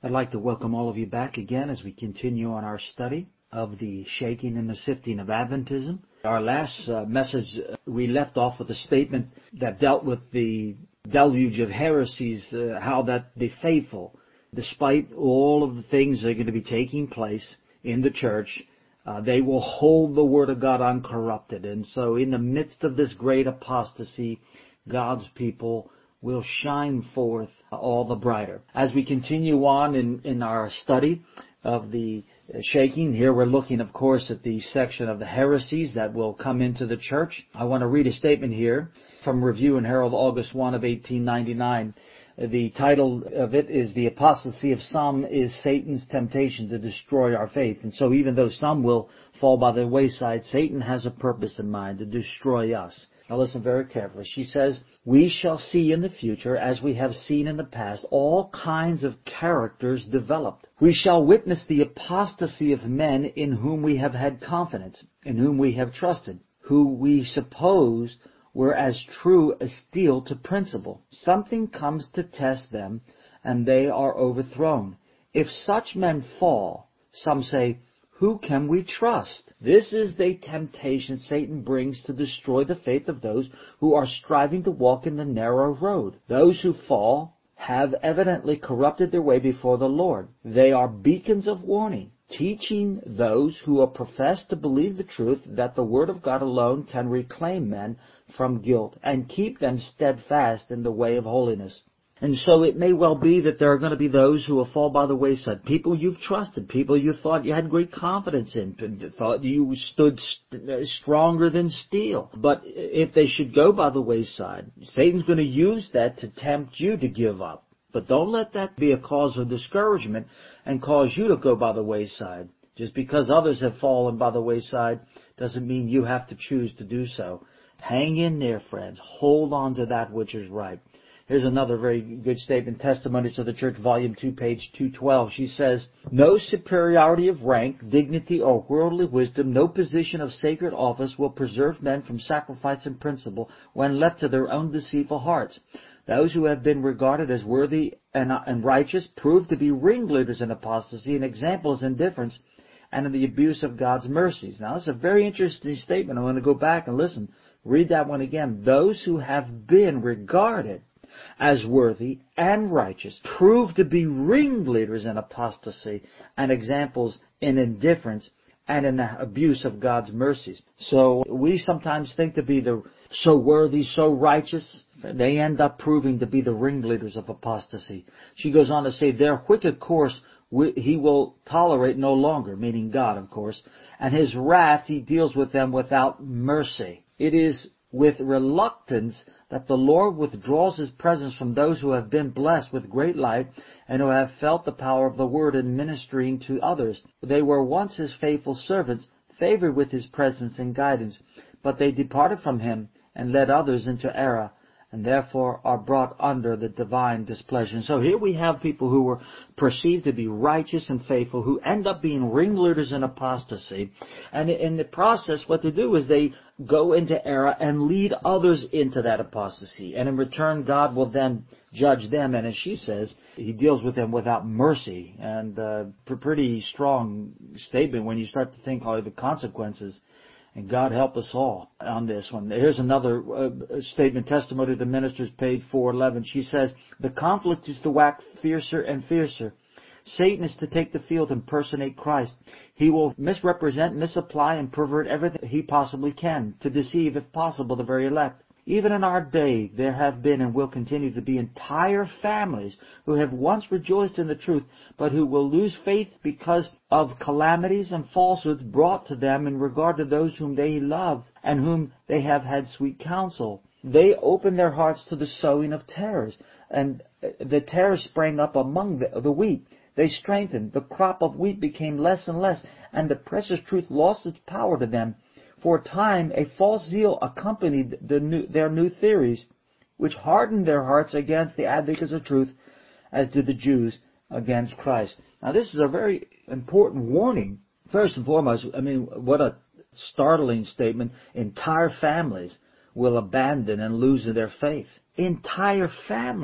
I'd like to welcome all of you back again as we continue on our study of the shaking and the sifting of Adventism. Our last message, we left off with a statement that dealt with the deluge of heresies, how that the faithful, despite all of the things that are going to be taking place in the church, they will hold the Word of God uncorrupted. And so in the midst of this great apostasy, God's people will shine forth all the brighter. As we continue on in our study of the shaking, here we're looking, of course, at the section of the heresies that will come into the church. I want to read a statement here from Review and Herald, August 1 of 1899. The title of it is "The Apostasy of Some is Satan's Temptation to Destroy Our Faith." And so even though some will fall by the wayside, Satan has a purpose in mind to destroy us. Now listen very carefully. She says, "We shall see in the future, as we have seen in the past, all kinds of characters developed. We shall witness the apostasy of men in whom we have had confidence, in whom we have trusted, who we supposed were as true as steel to principle. Something comes to test them, and they are overthrown. If such men fall, some say, 'Who can we trust?' This is the temptation Satan brings to destroy the faith of those who are striving to walk in the narrow road. Those who fall have evidently corrupted their way before the Lord. They are beacons of warning, teaching those who are professed to believe the truth that the Word of God alone can reclaim men from guilt and keep them steadfast in the way of holiness." And so it may well be that there are going to be those who will fall by the wayside. People you've trusted, people you thought you had great confidence in, thought you stood stronger than steel. But if they should go by the wayside, Satan's going to use that to tempt you to give up. But don't let that be a cause of discouragement and cause you to go by the wayside. Just because others have fallen by the wayside doesn't mean you have to choose to do so. Hang in there, friends. Hold on to that which is right. Here's another very good statement, Testimonies to the Church, Volume 2, page 212. She says, "No superiority of rank, dignity, or worldly wisdom, no position of sacred office will preserve men from sacrifice and principle when left to their own deceitful hearts. Those who have been regarded as worthy and righteous prove to be ringleaders in apostasy and examples in indifference and in the abuse of God's mercies." Now, that's a very interesting statement. I'm going to go back and listen. Read that one again. Those who have been regarded as worthy and righteous prove to be ringleaders in apostasy and examples in indifference and in the abuse of God's mercies. So we sometimes think to be so worthy, so righteous, they end up proving to be the ringleaders of apostasy. She goes on to say, "Their wicked course He will tolerate no longer," meaning God, of course, "and His wrath He deals with them without mercy. It is with reluctance that the Lord withdraws His presence from those who have been blessed with great light and who have felt the power of the Word in ministering to others. They were once His faithful servants, favored with His presence and guidance, but they departed from Him and led others into error, and therefore are brought under the divine displeasure." And so here we have people who were perceived to be righteous and faithful who end up being ringleaders in apostasy. And in the process, what they do is they go into error and lead others into that apostasy. And in return, God will then judge them. And as she says, He deals with them without mercy. And pretty strong statement when you start to think of the consequences. And God help us all on this one. Here's another statement, Testimony to the Ministers, page 411. She says, "The conflict is to wax fiercer and fiercer. Satan is to take the field and personate Christ. He will misrepresent, misapply, and pervert everything he possibly can to deceive, if possible, the very elect. Even in our day, there have been and will continue to be entire families who have once rejoiced in the truth, but who will lose faith because of calamities and falsehoods brought to them in regard to those whom they loved and whom they have had sweet counsel. They opened their hearts to the sowing of tares, and the tares sprang up among the wheat. They strengthened. The crop of wheat became less and less, and the precious truth lost its power to them. For a time, a false zeal accompanied their new theories, which hardened their hearts against the advocates of truth, as did the Jews against Christ." Now, this is a very important warning. First and foremost, what a startling statement. Entire families will abandon and lose their faith. Entire families.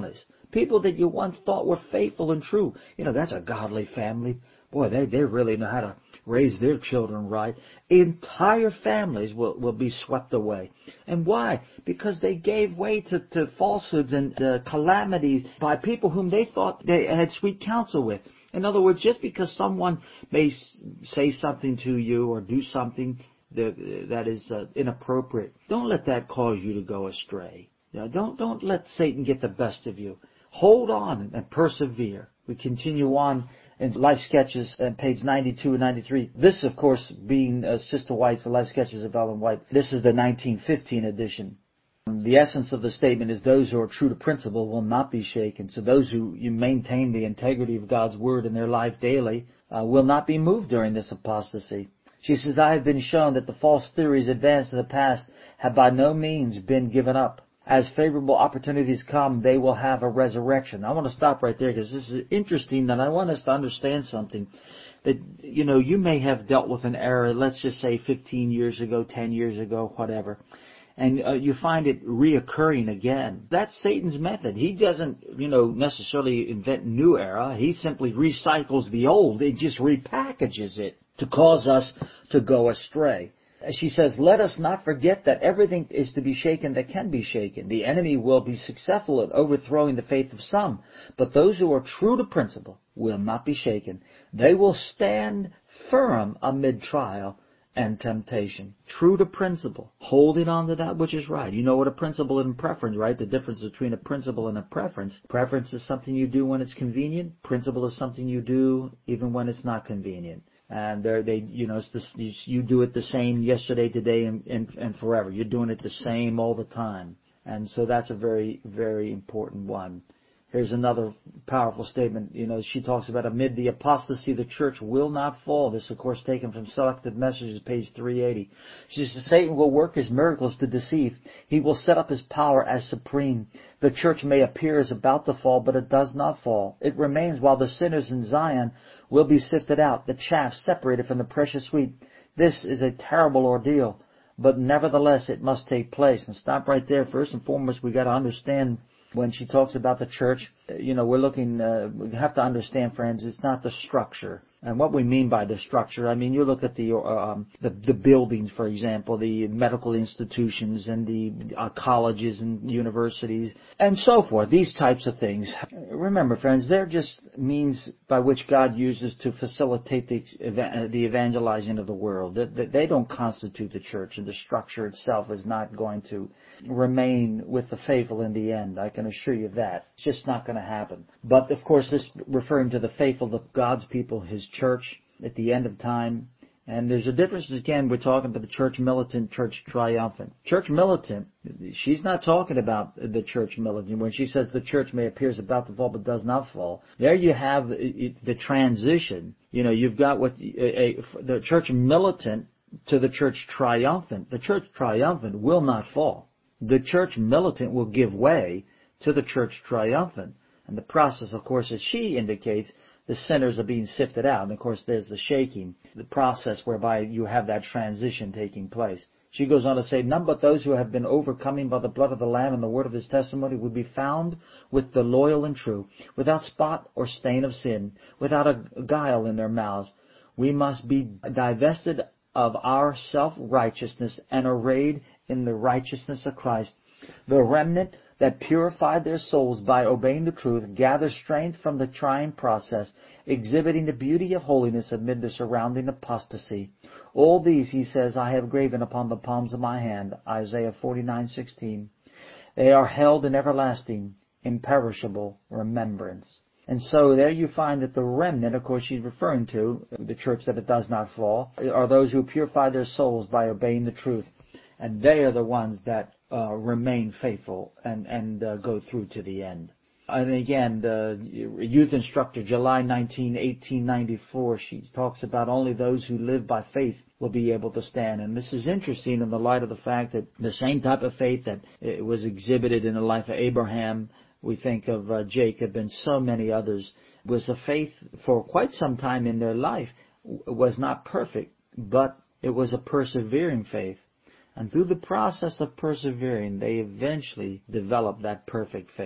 People that you once thought were faithful and true. That's a godly family. Boy, they really know how to raise their children right. Entire families will be swept away. And why? Because they gave way to falsehoods and calamities by people whom they thought they had sweet counsel with. In other words, just because someone may say something to you or do something that is inappropriate, don't let that cause you to go astray. Don't let Satan get the best of you. Hold on and persevere. We continue on in Life Sketches at page 92 and 93. This, of course, being Sister White's Life Sketches of Ellen White. This is the 1915 edition. The essence of the statement is those who are true to principle will not be shaken. So those who you maintain the integrity of God's Word in their life daily will not be moved during this apostasy. She says, I have been shown that the false theories advanced in the past have by no means been given up. As favorable opportunities come, they will have a resurrection. I want to stop right there because this is interesting, and I want us to understand something. That, you may have dealt with an error, let's just say 15 years ago, 10 years ago, whatever, and you find it reoccurring again. That's Satan's method. He doesn't, necessarily invent new error. He simply recycles the old. It just repackages it to cause us to go astray. She says, let us not forget that everything is to be shaken that can be shaken. The enemy will be successful at overthrowing the faith of some, but those who are true to principle will not be shaken. They will stand firm amid trial and temptation. True to principle, holding on to that which is right. You know what a principle and preference, right? The difference between a principle and a preference. Preference is something you do when it's convenient. Principle is something you do even when it's not convenient. And you do it the same yesterday, today, and forever. You're doing it the same all the time. And so that's a very, very important one. Here's another powerful statement. She talks about amid the apostasy, the church will not fall. This, of course, taken from Selected Messages, page 380. She says, Satan will work his miracles to deceive. He will set up his power as supreme. The church may appear as about to fall, but it does not fall. It remains while the sinners in Zion will be sifted out, the chaff separated from the precious wheat. This is a terrible ordeal, but nevertheless it must take place. And stop right there. First and foremost, we got to understand when she talks about the church, we have to understand, friends, it's not the structure. And what we mean by the structure, you look at the buildings, for example, the medical institutions and the colleges and universities and so forth, these types of things. Remember, friends, they're just means by which God uses to facilitate the evangelizing of the world. They don't constitute the church, and the structure itself is not going to remain with the faithful in the end. I can assure you that. It's just not going to happen. But, of course, this referring to the faithful of God's people, His church at the end of time. And there's a difference, again, we're talking about the church militant, church triumphant. Church militant, she's not talking about the church militant. When she says the church may appear as about to fall but does not fall, there you have the transition. You've got the church militant to the church triumphant. The church triumphant will not fall. The church militant will give way to the church triumphant. And the process, of course, as she indicates, the sinners are being sifted out. And, of course, there's the shaking, the process whereby you have that transition taking place. She goes on to say, none but those who have been overcoming by the blood of the Lamb and the word of His testimony would be found with the loyal and true, without spot or stain of sin, without a guile in their mouths. We must be divested of our self-righteousness and arrayed in the righteousness of Christ. The remnant that purified their souls by obeying the truth gather strength from the trying process, exhibiting the beauty of holiness amid the surrounding apostasy. All these, he says, I have graven upon the palms of my hand, Isaiah 49:16. They are held in everlasting, imperishable remembrance. And so there you find that the remnant, of course she's referring to, the church that it does not fall, are those who purify their souls by obeying the truth. And they are the ones that remain faithful and go through to the end. And again, the youth instructor, July 19, 1894, she talks about only those who live by faith will be able to stand. And this is interesting in the light of the fact that the same type of faith that was exhibited in the life of Abraham, we think of Jacob and so many others, was a faith for quite some time in their life, was not perfect, but it was a persevering faith. And through the process of persevering, they eventually developed that perfect faith.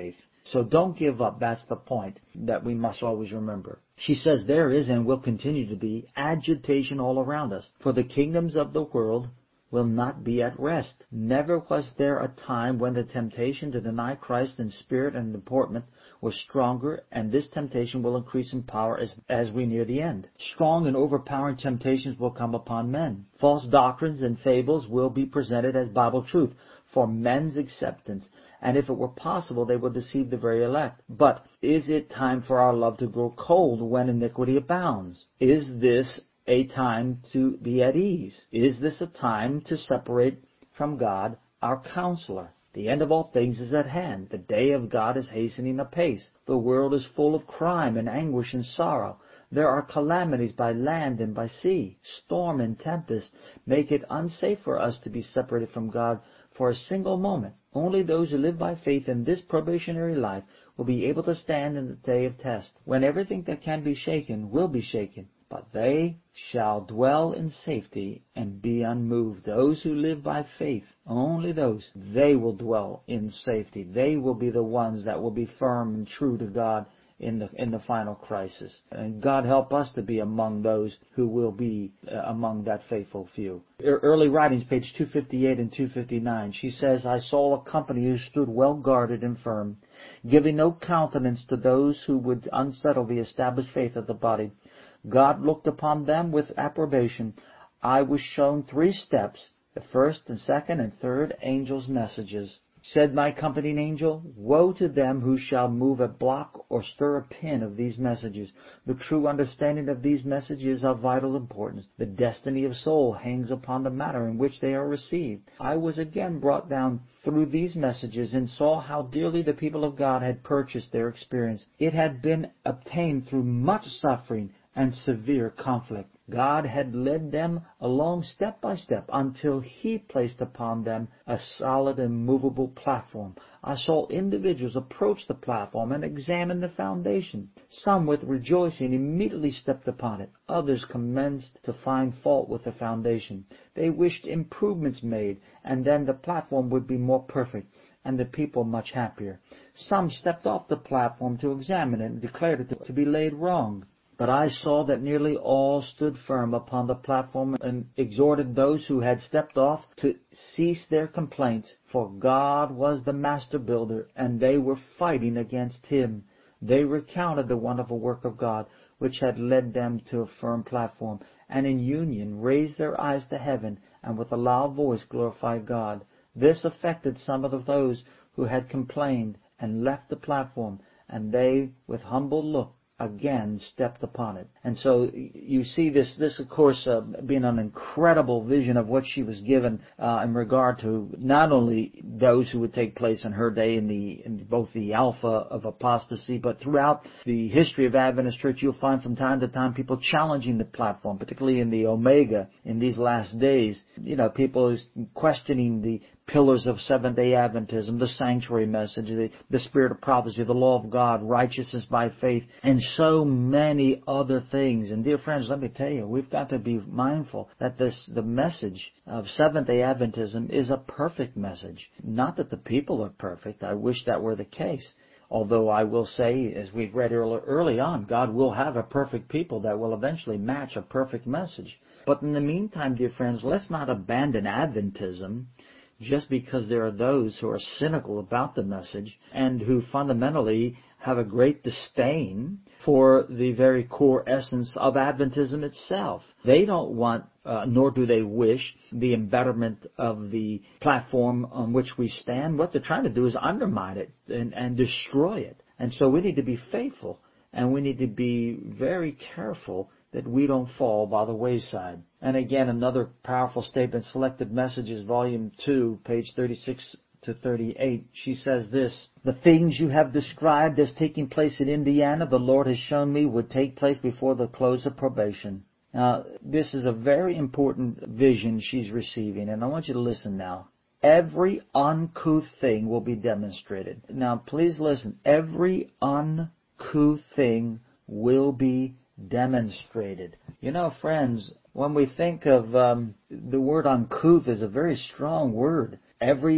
So don't give up. That's the point that we must always remember. She says there is and will continue to be agitation all around us. For the kingdoms of the world will not be at rest. Never was there a time when the temptation to deny Christ in spirit and deportment was stronger, and this temptation will increase in power as we near the end. Strong and overpowering temptations will come upon men. False doctrines and fables will be presented as Bible truth for men's acceptance, and if it were possible, they will deceive the very elect. But is it time for our love to grow cold when iniquity abounds? Is this a time to be at ease? Is this a time to separate from God, our counselor? The end of all things is at hand. The day of God is hastening apace. The world is full of crime and anguish and sorrow. There are calamities by land and by sea. Storm and tempest make it unsafe for us to be separated from God for a single moment. Only those who live by faith in this probationary life will be able to stand in the day of test, when everything that can be shaken will be shaken. But they shall dwell in safety and be unmoved. Those who live by faith, only those, they will dwell in safety. They will be the ones that will be firm and true to God in the final crisis. And God help us to be among those who will be among that faithful few. Early writings, page 258 and 259, she says, I saw a company who stood well guarded and firm, giving no countenance to those who would unsettle the established faith of the body. God looked upon them with approbation. I was shown 3 steps, the first and second and third angels' messages. Said my accompanying angel, woe to them who shall move a block or stir a pin of these messages. The true understanding of these messages is of vital importance. The destiny of soul hangs upon the manner in which they are received. I was again brought down through these messages and saw how dearly the people of God had purchased their experience. It had been obtained through much suffering and severe conflict. God had led them along step by step until He placed upon them a solid and movable platform. I saw individuals approach the platform and examine the foundation. Some, with rejoicing, immediately stepped upon it. Others commenced to find fault with the foundation. They wished improvements made, and then the platform would be more perfect, and the people much happier. Some stepped off the platform to examine it and declared it to be laid wrong. But I saw that nearly all stood firm upon the platform and exhorted those who had stepped off to cease their complaints, for God was the master builder, and they were fighting against Him. They recounted the wonderful work of God, which had led them to a firm platform, and in union raised their eyes to heaven, and with a loud voice glorified God. This affected some of those who had complained and left the platform, and they, with humble look, again stepped upon it. And so you see this of course being an incredible vision of what she was given in regard to not only those who would take place in her day in both the alpha of apostasy, but throughout the history of Adventist Church. You'll find from time to time people challenging the platform, particularly in the Omega in these last days. People is questioning the pillars of Seventh-day Adventism, the sanctuary message, the spirit of prophecy, the law of God, righteousness by faith, and so many other things. And dear friends, let me tell you, we've got to be mindful that the message of Seventh-day Adventism is a perfect message. Not that the people are perfect. I wish that were the case. Although I will say, as we've read early on, God will have a perfect people that will eventually match a perfect message. But in the meantime, dear friends, let's not abandon Adventism just because there are those who are cynical about the message and who fundamentally have a great disdain for the very core essence of Adventism itself. They don't want, nor do they wish, the embetterment of the platform on which we stand. What they're trying to do is undermine it and destroy it. And so we need to be faithful, and we need to be very careful that we don't fall by the wayside. And again, another powerful statement, Selected Messages, Volume 2, page 36 to 38. She says this, the things you have described as taking place in Indiana, the Lord has shown me would take place before the close of probation. Now, this is a very important vision she's receiving, and I want you to listen now. Every uncouth thing will be demonstrated. Now, please listen. Every uncouth thing will be demonstrated. Friends, when we think of the word uncouth is a very strong word. Every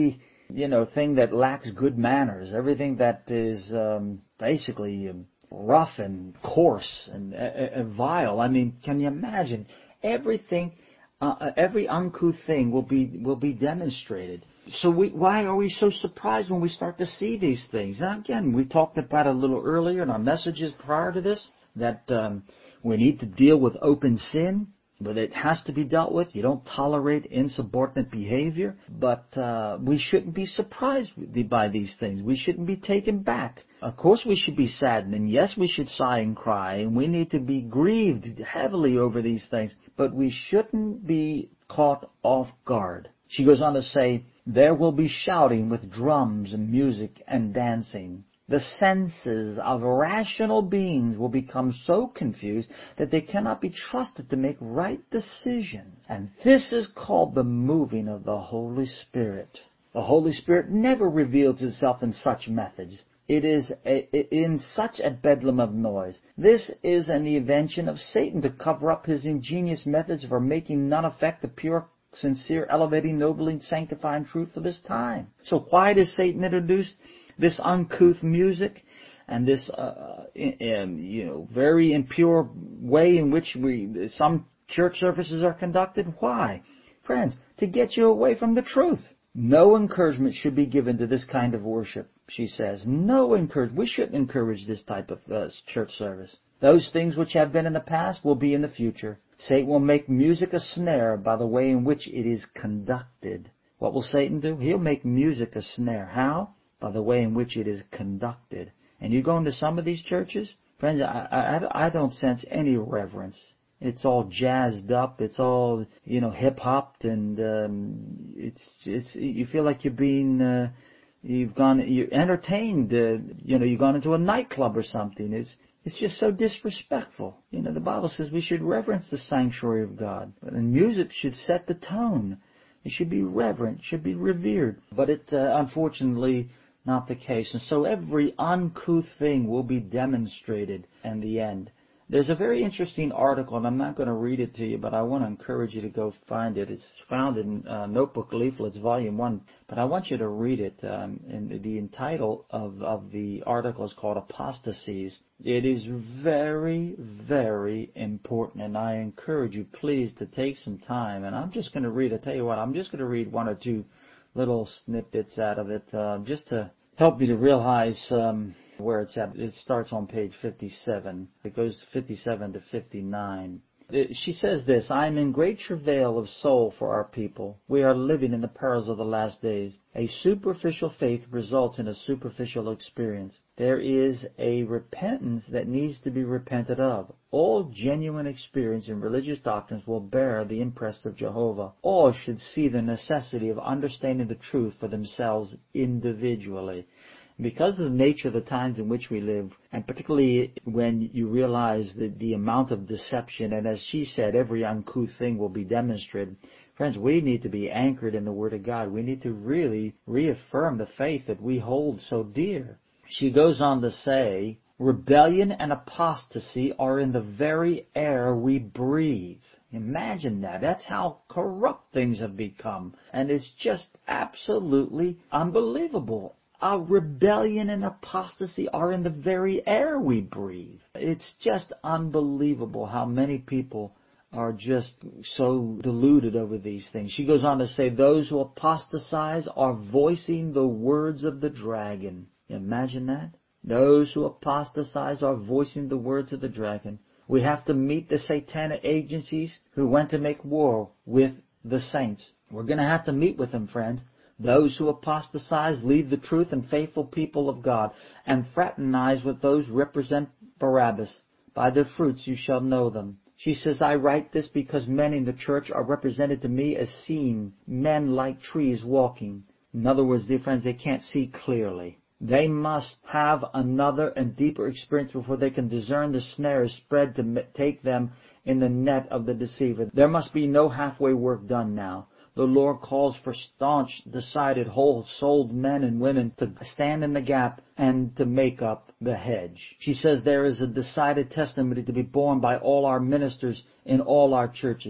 thing that lacks good manners, everything that is basically rough and coarse and vile. I mean, can you imagine? Everything, every uncouth thing will be demonstrated. So why are we so surprised when we start to see these things? Now again, we talked about it a little earlier in our messages prior to this, that we need to deal with open sin, but it has to be dealt with. You don't tolerate insubordinate behavior, but we shouldn't be surprised by these things. We shouldn't be taken back. Of course we should be saddened, and yes, we should sigh and cry, and we need to be grieved heavily over these things, but we shouldn't be caught off guard. She goes on to say, there will be shouting with drums and music and dancing. The senses of rational beings will become so confused that they cannot be trusted to make right decisions. And this is called the moving of the Holy Spirit. The Holy Spirit never reveals itself in such methods. It is in such a bedlam of noise. This is an invention of Satan to cover up his ingenious methods for making none effect the pure, sincere, elevating, nobling, sanctifying truth of his time. So why does Satan introduce this uncouth music and this very impure way in which some church services are conducted? Why? Friends, to get you away from the truth. No encouragement should be given to this kind of worship, she says. No encouragement. We shouldn't encourage this type of church service. Those things which have been in the past will be in the future. Satan will make music a snare by the way in which it is conducted. What will Satan do? He'll make music a snare. How? By the way in which it is conducted. And you go into some of these churches, friends, I don't sense any reverence. It's all jazzed up. It's all, hip-hopped, and you feel like you're being, you're entertained. You've gone into a nightclub or something. It's just so disrespectful. The Bible says we should reverence the sanctuary of God, and music should set the tone. It should be reverent, should be revered. But it, unfortunately, not the case. And so every uncouth thing will be demonstrated in the end. There's a very interesting article, and I'm not going to read it to you, but I want to encourage you to go find it. It's found in Notebook Leaflets, Volume 1, but I want you to read it. And the title of the article is called Apostasies. It is very, very important, and I encourage you, please, to take some time. And I'm just going to read, I tell you what, I'm just going to read one or two little snippets out of it, just to help you to realize where it's at. It starts on page 57. It goes 57 to 59. She says this, I am in great travail of soul for our people. We are living in the perils of the last days. A superficial faith results in a superficial experience. There is a repentance that needs to be repented of. All genuine experience in religious doctrines will bear the impress of Jehovah. All should see the necessity of understanding the truth for themselves individually. Because of the nature of the times in which we live, and particularly when you realize the amount of deception, and as she said, every uncouth thing will be demonstrated, friends, we need to be anchored in the Word of God. We need to really reaffirm the faith that we hold so dear. She goes on to say, rebellion and apostasy are in the very air we breathe. Imagine that. That's how corrupt things have become. And it's just absolutely unbelievable. Our rebellion and apostasy are in the very air we breathe. It's just unbelievable how many people are just so deluded over these things. She goes on to say, those who apostatize are voicing the words of the dragon. Imagine that. Those who apostatize are voicing the words of the dragon. We have to meet the satanic agencies who went to make war with the saints. We're going to have to meet with them, friends. Those who apostatize leave the truth and faithful people of God, and fraternize with those who represent Barabbas. By their fruits you shall know them. She says, I write this because men in the church are represented to me as seeing men like trees walking. In other words, dear friends, they can't see clearly. They must have another and deeper experience before they can discern the snares spread to take them in the net of the deceiver. There must be no halfway work done now. The Lord calls for staunch, decided, whole-souled men and women to stand in the gap and to make up the hedge. She says there is a decided testimony to be borne by all our ministers in all our churches.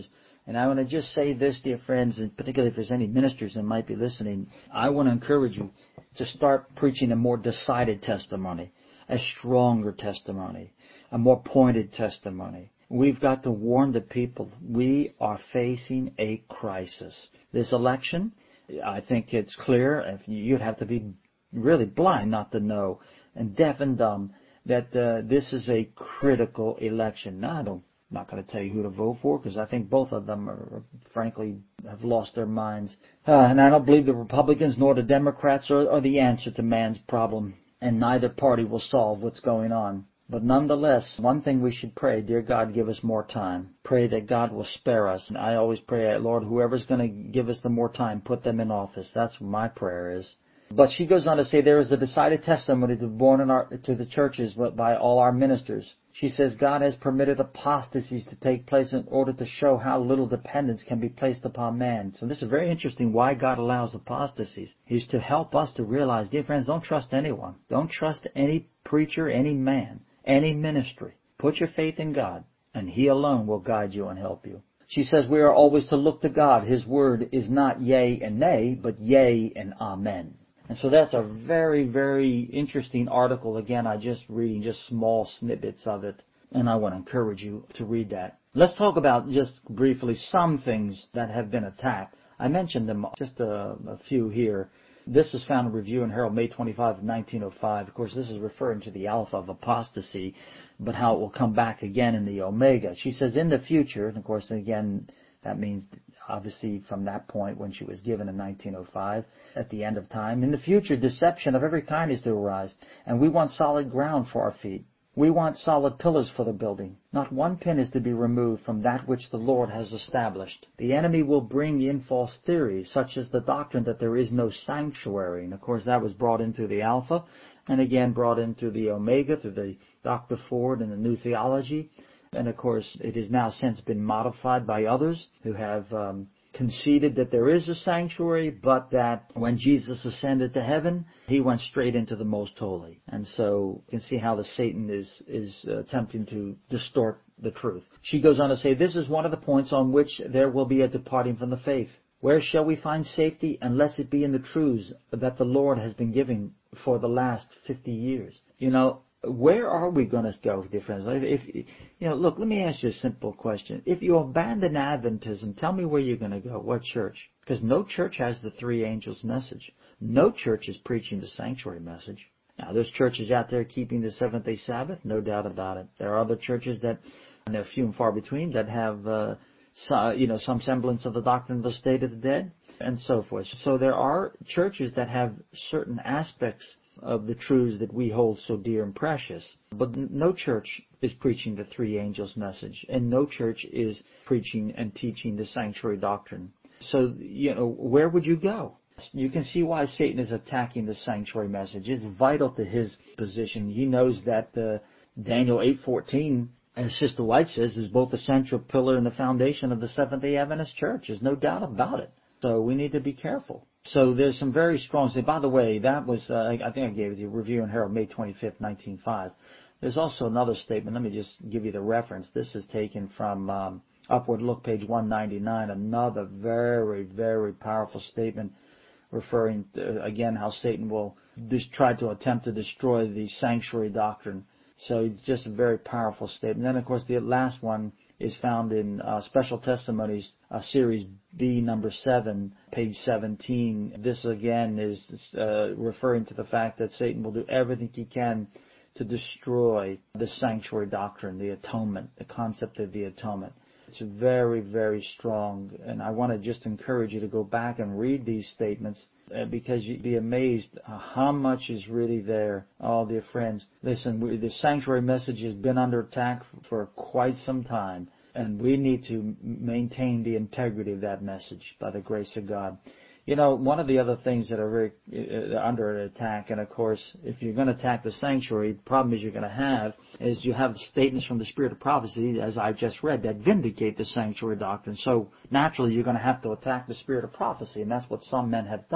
And I want to just say this, dear friends, and particularly if there's any ministers that might be listening, I want to encourage you to start preaching a more decided testimony, a stronger testimony, a more pointed testimony. We've got to warn the people. We are facing a crisis. This election, I think it's clear. You'd have to be really blind not to know, and deaf and dumb, that this is a critical election. Now, I'm not going to tell you who to vote for, because I think both of them are, frankly, have lost their minds. And I don't believe the Republicans nor the Democrats are the answer to man's problem, and neither party will solve what's going on. But nonetheless, one thing we should pray, dear God, give us more time. Pray that God will spare us. And I always pray, Lord, whoever's going to give us the more time, put them in office. That's what my prayer is. But she goes on to say there is a decided testimony to the churches by all our ministers. She says God has permitted apostasies to take place in order to show how little dependence can be placed upon man. So this is very interesting why God allows apostasies. He's to help us to realize, dear friends, don't trust anyone. Don't trust any preacher, any man, any ministry. Put your faith in God, and He alone will guide you and help you. She says we are always to look to God. His word is not yea and nay, but yea and amen. And so that's a very, very interesting article. Again, I just reading just small snippets of it, and I want to encourage you to read that. Let's talk about just briefly some things that have been attacked. I mentioned them, just a few here. This is found in Review and Herald, May 25, 1905. Of course, this is referring to the Alpha of apostasy, but how it will come back again in the Omega. She says, in the future, and of course, again, that means obviously from that point when she was given in 1905, at the end of time. In the future, deception of every kind is to arise, and we want solid ground for our feet. We want solid pillars for the building. Not one pin is to be removed from that which the Lord has established. The enemy will bring in false theories, such as the doctrine that there is no sanctuary. And of course that was brought into the Alpha, and again brought into the Omega through the Dr. Ford and the New Theology. And of course it has now since been modified by others who have conceded that there is a sanctuary, but that when Jesus ascended to heaven, He went straight into the most holy. And so you can see how the Satan is attempting to distort the truth. She goes on to say, this is one of the points on which there will be a departing from the faith. Where shall we find safety unless it be in the truths that the Lord has been giving for the last 50 years? You know, where are we going to go, dear friends? Look, let me ask you a simple question. If you abandon Adventism, tell me where you're going to go. What church? Because no church has the three angels message. No church is preaching the sanctuary message. Now, there's churches out there keeping the seventh-day Sabbath, no doubt about it. There are other churches that, and they're few and far between, that have some semblance of the doctrine of the state of the dead, and so forth. So there are churches that have certain aspects of the truths that we hold so dear and precious. But no church is preaching the three angels message, and no church is preaching and teaching the sanctuary doctrine. So, where would you go? You can see why Satan is attacking the sanctuary message. It's vital to his position. He knows that Daniel 8:14, as Sister White says, is both the central pillar and the foundation of the Seventh-day Adventist Church. There's no doubt about it. So we need to be careful. So there's some very strong. By the way, that was, I think I gave it to you, Review and Herald, May 25th, 1905. There's also another statement. Let me just give you the reference. This is taken from Upward Look, page 199. Another very, very powerful statement referring to, again, how Satan will try to attempt to destroy the sanctuary doctrine. So just a very powerful statement. Then, of course, the last one is found in Special Testimonies, Series B, number 7, page 17. This, again, is referring to the fact that Satan will do everything he can to destroy the sanctuary doctrine, the atonement, the concept of the atonement. It's very, very strong, and I want to just encourage you to go back and read these statements because you'd be amazed how much is really there. Oh, dear friends, listen, the sanctuary message has been under attack for quite some time, and we need to maintain the integrity of that message by the grace of God. One of the other things that are very under attack, and of course, if you're going to attack the sanctuary, the problem is you have statements from the Spirit of Prophecy, as I just read, that vindicate the sanctuary doctrine. So naturally, you're going to have to attack the Spirit of Prophecy, and that's what some men have done.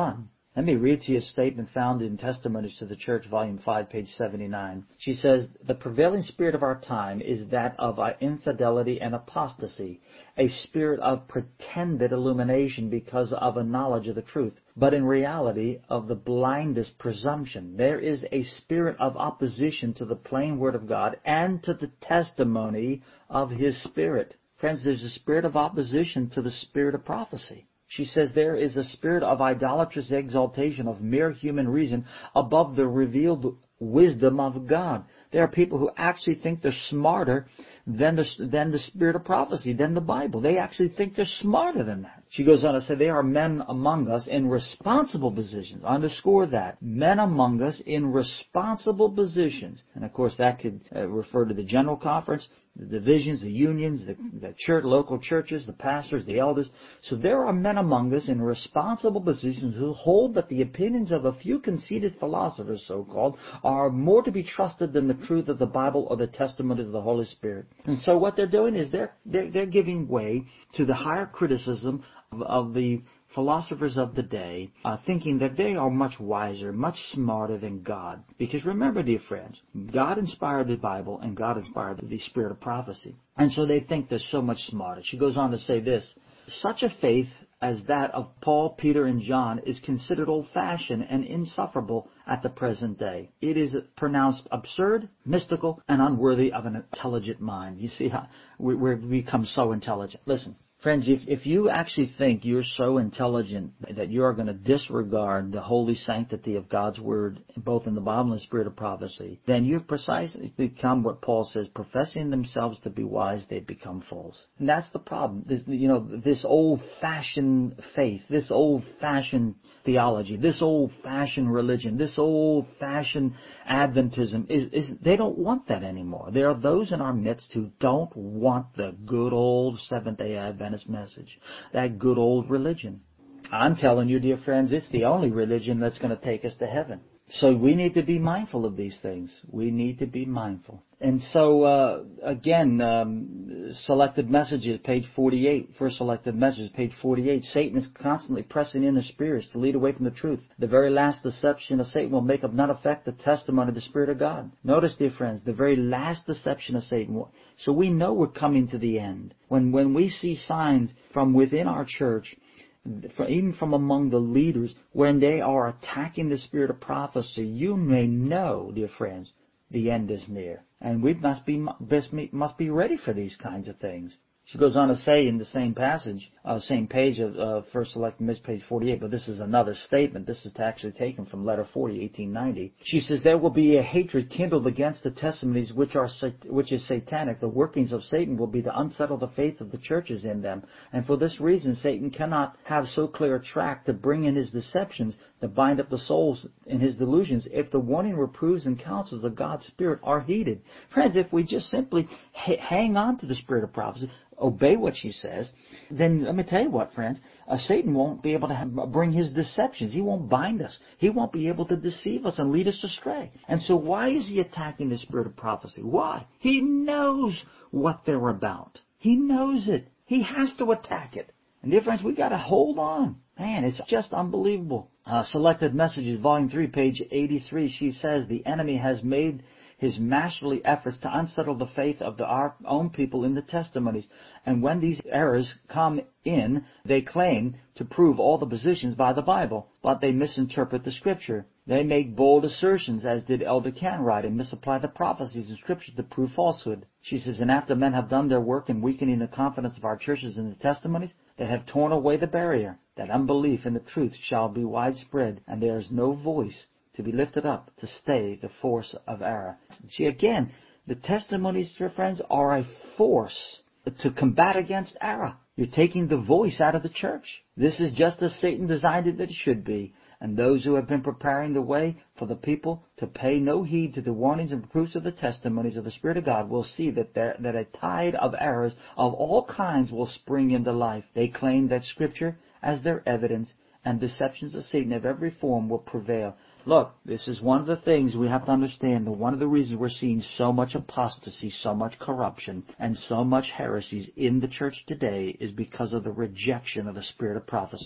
Let me read to you a statement found in Testimonies to the Church, Volume 5, page 79. She says, "The prevailing spirit of our time is that of infidelity and apostasy, a spirit of pretended illumination because of a knowledge of the truth, but in reality of the blindest presumption. There is a spirit of opposition to the plain word of God and to the testimony of His Spirit." Friends, there's a spirit of opposition to the spirit of prophecy. She says there is a spirit of idolatrous exaltation of mere human reason above the revealed wisdom of God. There are people who actually think they're smarter than the spirit of prophecy, than the Bible. They actually think they're smarter than that. She goes on to say, "There are men among us in responsible positions." Underscore that. Men among us in responsible positions. And of course that could refer to the General Conference, the divisions, the unions, the church, local churches, the pastors, the elders. So there are men among us in responsible positions who hold that the opinions of a few conceited philosophers, so-called, are more to be trusted than the truth of the Bible or the testimonies of the Holy Spirit. And so what they're doing is they're giving way to the higher criticism of the philosophers of the day, thinking that they are much wiser, much smarter than God. Because remember, dear friends, God inspired the Bible and God inspired the spirit of prophecy. And so they think they're so much smarter. She goes on to say this, "Such a faith as that of Paul, Peter, and John is considered old-fashioned and insufferable at the present day. It is pronounced absurd, mystical, and unworthy of an intelligent mind." You see how we've become so intelligent. Listen, friends, if you actually think you're so intelligent that you are going to disregard the holy sanctity of God's Word, both in the Bible and the spirit of prophecy, then you've precisely become what Paul says, professing themselves to be wise, they become false. And that's the problem. This old-fashioned faith, this old-fashioned theology, this old-fashioned religion, this old-fashioned Adventism, they don't want that anymore. There are those in our midst who don't want the good old Seventh-day Adventist message, that good old religion. I'm telling you, dear friends, it's the only religion that's going to take us to heaven. So we need to be mindful of these things. We need to be mindful. And so, selected messages, page 48. First selected messages, page 48. Satan is constantly pressing in the spirits to lead away from the truth. The very last deception of Satan will make of none effect the testimony of the Spirit of God. Notice, dear friends, the very last deception of Satan. So we know we're coming to the end. When we see signs from within our church, even from among the leaders, when they are attacking the spirit of prophecy, you may know, dear friends, the end is near. And we must be ready for these kinds of things. She goes on to say in the same passage, same page of First Select Miss, page 48, but this is another statement. This is actually taken from Letter 40, 1890. She says, "There will be a hatred kindled against the testimonies which is satanic. The workings of Satan will be to unsettle the faith of the churches in them. And for this reason, Satan cannot have so clear a track to bring in his deceptions, to bind up the souls in his delusions, if the warning, reproofs, and counsels of God's Spirit are heeded." Friends, if we just simply hang on to the spirit of prophecy, obey what she says, then let me tell you what, friends, Satan won't be able to bring his deceptions. He won't bind us. He won't be able to deceive us and lead us astray. And so why is he attacking the spirit of prophecy? Why? He knows what they're about. He knows it. He has to attack it. And dear friends, we got to hold on. Man, it's just unbelievable. Selected Messages, Volume 3, page 83, she says, "The enemy has made his masterly efforts to unsettle the faith of our own people in the testimonies. And when these errors come in, they claim to prove all the positions by the Bible, but they misinterpret the Scripture. They make bold assertions, as did Elder Canwright, and misapply the prophecies in Scripture to prove falsehood." She says, "And after men have done their work in weakening the confidence of our churches in the testimonies, they have torn away the barrier, that unbelief in the truth shall be widespread, and there is no voice to be lifted up to stay the force of error." See, again, the testimonies, dear friends, are a force to combat against error. You're taking the voice out of the church. This is just as Satan designed it that it should be. And those who have been preparing the way for the people to pay no heed to the warnings and proofs of the testimonies of the Spirit of God will see that a tide of errors of all kinds will spring into life. They claim that Scripture as their evidence, and deceptions of Satan of every form will prevail. Look, this is one of the things we have to understand, that one of the reasons we're seeing so much apostasy, so much corruption, and so much heresies in the church today is because of the rejection of the spirit of prophecy.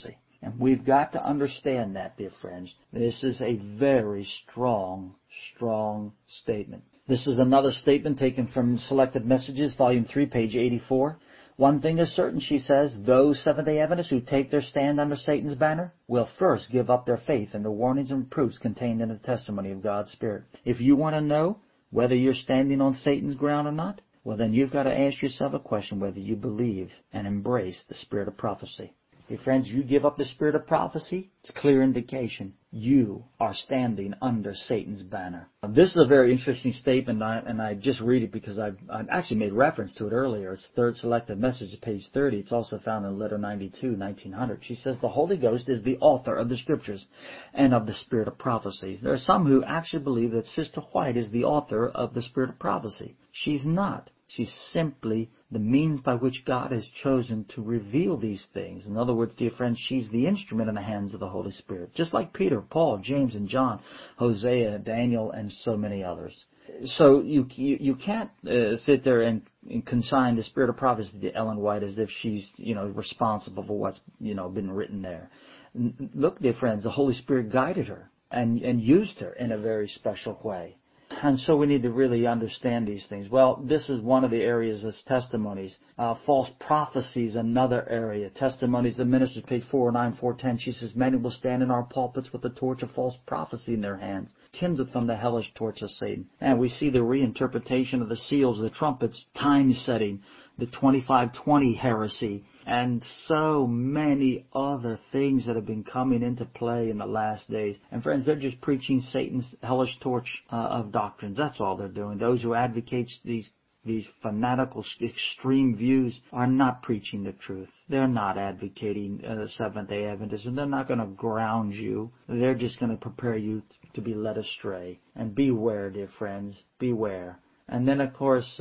And we've got to understand that, dear friends. This is a very strong, strong statement. This is another statement taken from Selected Messages, Volume 3, page 84. One thing is certain, she says, those Seventh-day Adventists who take their stand under Satan's banner will first give up their faith in the warnings and proofs contained in the testimony of God's Spirit. If you want to know whether you're standing on Satan's ground or not, well, then you've got to ask yourself a question whether you believe and embrace the spirit of prophecy. Hey, friends, you give up the spirit of prophecy, it's a clear indication you are standing under Satan's banner. This is a very interesting statement, and I just read it because I've actually made reference to it earlier. It's Third Selected Message, page 30. It's also found in Letter 92, 1900. She says, the Holy Ghost is the author of the Scriptures and of the spirit of prophecy. There are some who actually believe that Sister White is the author of the spirit of prophecy. She's not. She's simply the means by which God has chosen to reveal these things. In other words, dear friends, she's the instrument in the hands of the Holy Spirit. Just like Peter, Paul, James, and John, Hosea, Daniel, and so many others. So you can't sit there and consign the spirit of prophecy to Ellen White as if she's, responsible for what's, been written there. Look, dear friends, the Holy Spirit guided her and used her in a very special way. And so we need to really understand these things. Well, this is one of the areas as testimonies. False prophecy is another area. Testimonies of ministers, page 409, 410. She says, many will stand in our pulpits with the torch of false prophecy in their hands, kindled from the hellish torch of Satan. And we see the reinterpretation of the seals, the trumpets, time setting, the 2520 heresy, and so many other things that have been coming into play in the last days. And friends, they're just preaching Satan's hellish torch of doctrines. That's all they're doing. Those who advocate these fanatical, extreme views are not preaching the truth. They're not advocating Seventh-day Adventism. They're not going to ground you. They're just going to prepare you to be led astray. And beware, dear friends, beware. And then, of course,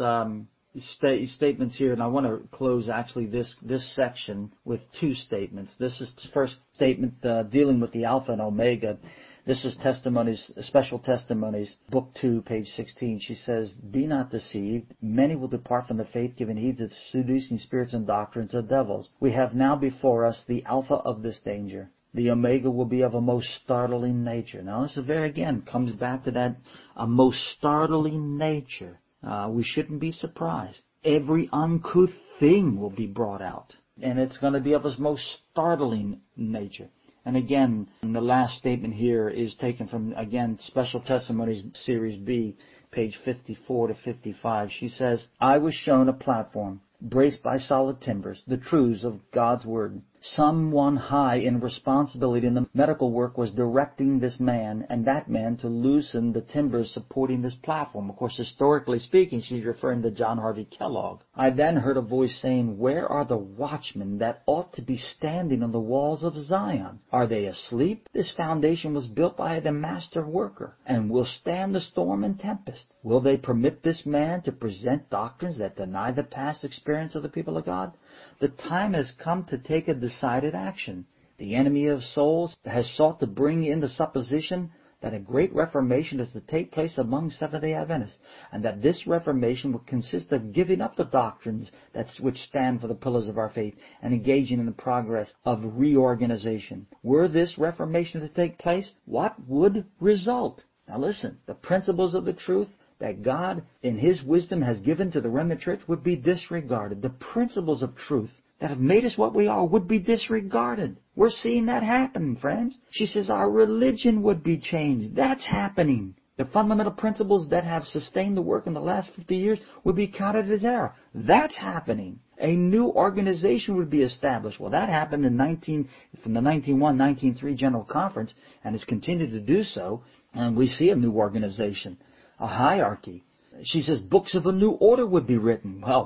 statements here, and I want to close actually this section with two statements. This is the first statement dealing with the Alpha and Omega. This is Testimonies, Special Testimonies, Book 2, page 16. She says, be not deceived. Many will depart from the faith, giving heed to seducing spirits and doctrines of devils. We have now before us the Alpha of this danger. The Omega will be of a most startling nature. Now, this again comes back to that a most startling nature. We shouldn't be surprised. Every uncouth thing will be brought out, and it's going to be of its most startling nature. And again, the last statement here is taken from, again, Special Testimonies, Series B, page 54 to 55. She says, I was shown a platform braced by solid timbers, the truths of God's Word. Someone high in responsibility in the medical work was directing this man and that man to loosen the timbers supporting this platform. Of course, historically speaking, she's referring to John Harvey Kellogg. I then heard a voice saying, where are the watchmen that ought to be standing on the walls of Zion? Are they asleep? This foundation was built by the master worker and will stand the storm and tempest. Will they permit this man to present doctrines that deny the past experience of the people of God? The time has come to take a decided action. The enemy of souls has sought to bring in the supposition that a great reformation is to take place among Seventh-day Adventists, and that this reformation will consist of giving up the doctrines which stand for the pillars of our faith and engaging in the progress of reorganization. Were this reformation to take place, what would result? Now listen, the principles of the truth that God, in His wisdom, has given to the remnant church would be disregarded. The principles of truth that have made us what we are would be disregarded. We're seeing that happen, friends. She says our religion would be changed. That's happening. The fundamental principles that have sustained the work in the last 50 years would be counted as error. That's happening. A new organization would be established. Well, that happened from the 1901-1903 General Conference, and has continued to do so. And we see a new organization, a hierarchy. She says books of a new order would be written. Well,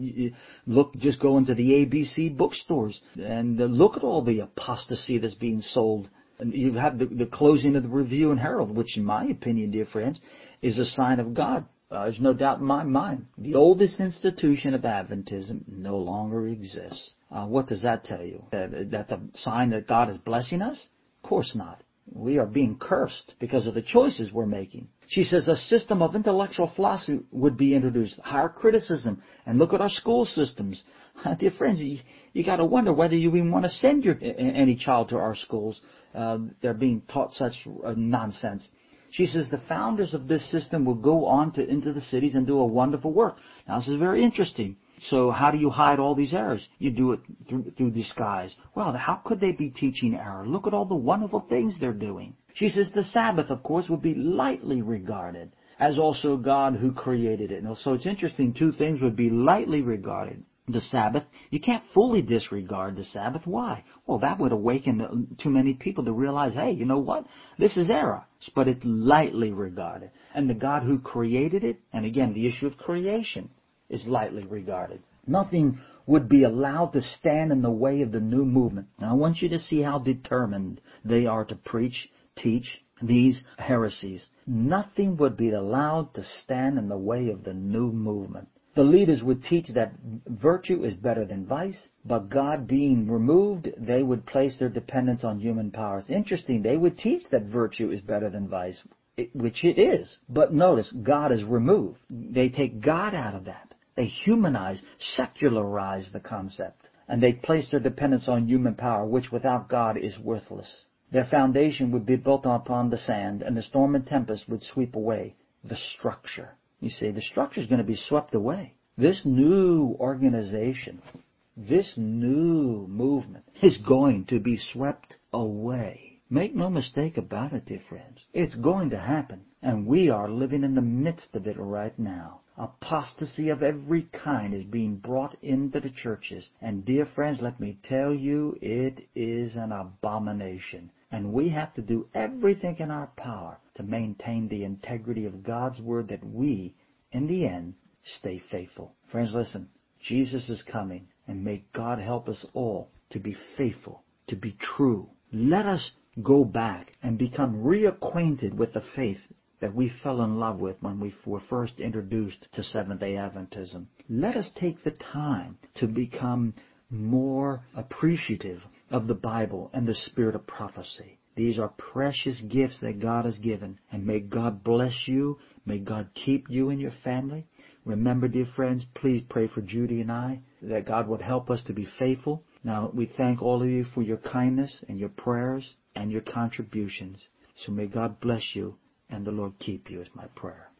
just go into the ABC bookstores and look at all the apostasy that's being sold. And you have the closing of the Review and Herald, which in my opinion, dear friends, is a sign of God. There's no doubt in my mind. The oldest institution of Adventism no longer exists. What does that tell you? That the sign that God is blessing us? Of course not. We are being cursed because of the choices we're making. She says a system of intellectual philosophy would be introduced, higher criticism, and look at our school systems. Dear friends, you got to wonder whether you even want to send any child to our schools. They're being taught such nonsense. She says the founders of this system will go on into the cities and do a wonderful work. Now, this is very interesting. So how do you hide all these errors? You do it through disguise. Well, how could they be teaching error? Look at all the wonderful things they're doing. She says the Sabbath, of course, would be lightly regarded, as also God who created it. And so it's interesting, two things would be lightly regarded. The Sabbath, you can't fully disregard the Sabbath. Why? Well, that would awaken too many people to realize, hey, you know what? This is error. But it's lightly regarded. And the God who created it, and again, the issue of creation, is lightly regarded. Nothing would be allowed to stand in the way of the new movement. Now, I want you to see how determined they are to teach these heresies. Nothing would be allowed to stand in the way of the new movement. The leaders would teach that virtue is better than vice, but God being removed, they would place their dependence on human powers. Interesting, they would teach that virtue is better than vice, which it is. But notice, God is removed. They take God out of that. They humanize, secularize the concept. And they place their dependence on human power, which without God is worthless. Their foundation would be built upon the sand, and the storm and tempest would sweep away the structure. You see, the structure is going to be swept away. This new organization, this new movement is going to be swept away. Make no mistake about it, dear friends. It's going to happen, and we are living in the midst of it right now. Apostasy of every kind is being brought into the churches. And dear friends, let me tell you, it is an abomination. And we have to do everything in our power to maintain the integrity of God's Word, that we, in the end, stay faithful. Friends, listen, Jesus is coming, and may God help us all to be faithful, to be true. Let us go back and become reacquainted with the faith that we fell in love with when we were first introduced to Seventh-day Adventism. Let us take the time to become more appreciative of the Bible and the spirit of prophecy. These are precious gifts that God has given, and may God bless you. May God keep you and your family. Remember, dear friends, please pray for Judy and I, that God would help us to be faithful. Now, we thank all of you for your kindness and your prayers and your contributions. So may God bless you, and the Lord keep you, is my prayer.